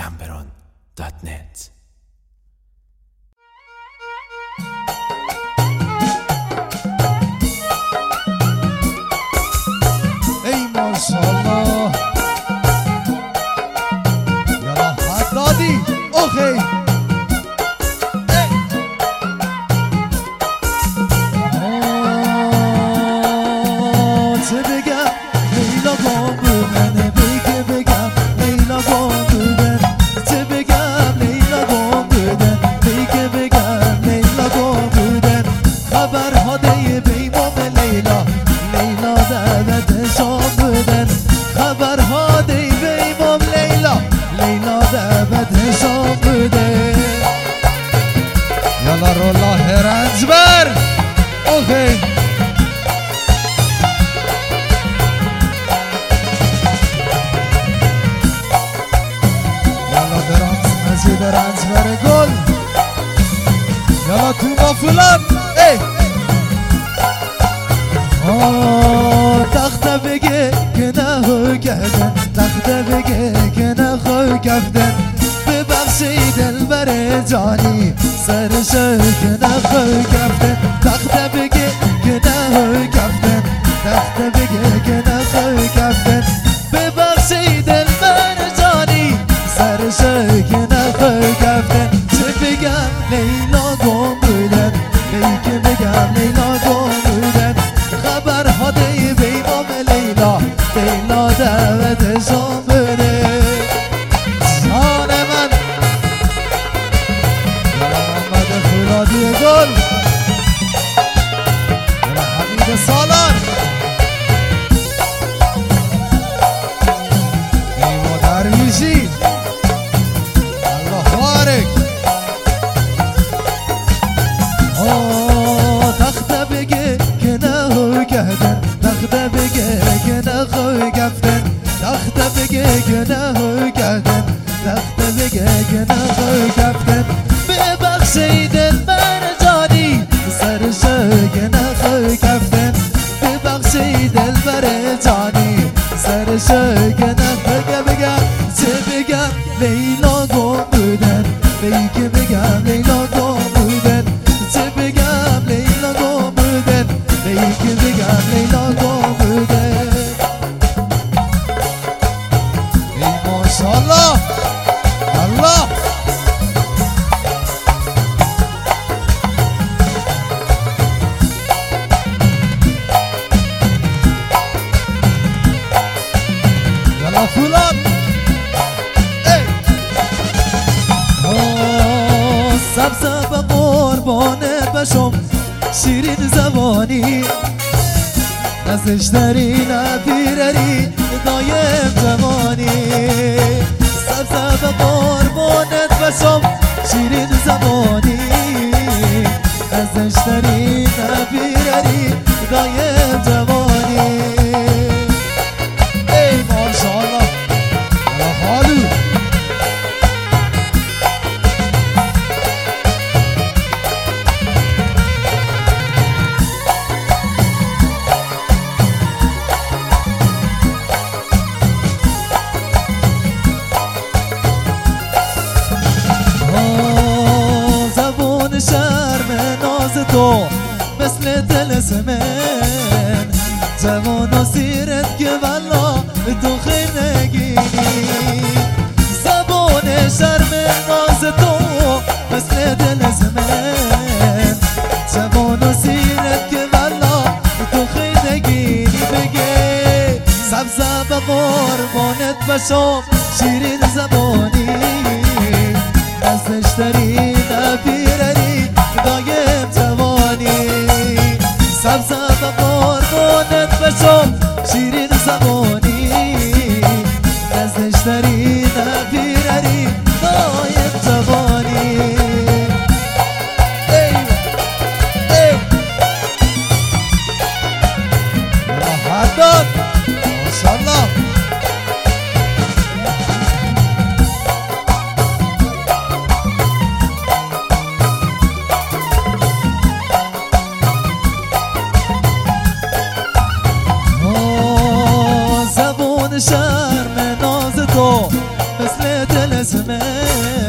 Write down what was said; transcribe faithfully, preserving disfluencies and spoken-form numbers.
gamberon دات نت. ای ماشاءالله یالا حدادی اوخی چه بگم لیلا گام بودن بگه بگم لیلا گام بودن چه بگم لیلا گام بودن بگه بگم لیلا گام بودن خبرها دی بیمام لیلا لیلا دعوت شام بودن خبرها دی بیمام لیلا لیلا دعوت شام بودن یالا رولاه رنجبر اوکی مزید رنجبر گل یالا تو ما فلان ای آه تخته بگه که نهو کردن تخته بگه که نخو کفتن ببخشی دلبر جانی سرشو که نخو کفتن تخته بگه که نهو کفتن تخته بگه که نخو کفتن ببخشی دلبر جانی سرشو که نخو کفتن چه بگم لیلا گم بودن بیگه بگم لیلا گم بودن خبرها دی بیمام لیلا لیلا دعوت شام بوده جان من یالا محمد فولادی گل یالا حمید سالار ایما درویشی الله بارک آه تخته بگه که نهو کردن تخته بگه که نخو کفتن تخته بگه که نهو کردن تخته بگه که نخو کفتن ببخشی دلبر جانی سرشو که نخو کفتن ببخشی دلبر جانی سرشو که نخو بگم چه بگم لیلا گم بودن بیگه بگم لیلا گم بودن چه بگم لیلا گم بودن بیگه بگم لیلا گم بودن ای ماشاءالله الله یالا فولاد سبزه به قربانت بشم شیرین زبانی نزشتری نپیرری دایم جوانی سبزه به قربانت بشم شیرین زبانی نزشتری نپیرری دایم جوانی ای ماشاءالله یا حالو شرم ناز تو مثل تلسمن جوان و سیرت که والا تو خیلی نگینی زبان شرم ناز تو مثل تلسمن جوان و سیرت که والا تو خیلی نگینی بگه سبزه به قربانت بشم شیرین زبانی نزشتری نپیرری دایم جوانی سبزه به قربانت بشم شیرین زبانی نزشتری نپیرری دایم جوانی ای ای راحت داد ماشاءالله شرم ناز تو مثل دل اسمه